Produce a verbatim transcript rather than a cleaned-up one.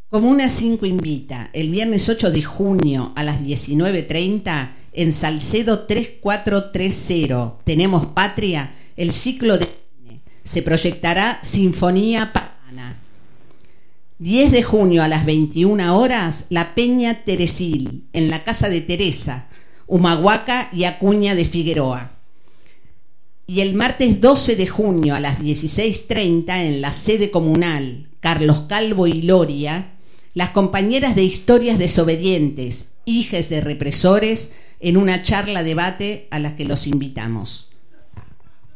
Comuna cinco invita el viernes ocho de junio a las diecinueve treinta en Salcedo tres cuatro tres cero. Tenemos Patria, el ciclo de cine. Se proyectará Sinfonía Pagana. diez de junio a las veintiuna horas, La Peña Teresil, en la Casa de Teresa, Humahuaca y Acuña de Figueroa. Y el martes doce de junio a las dieciséis treinta, en la sede comunal, Carlos Calvo y Loria, las compañeras de Historias Desobedientes, hijes de represores, en una charla debate a la que los invitamos.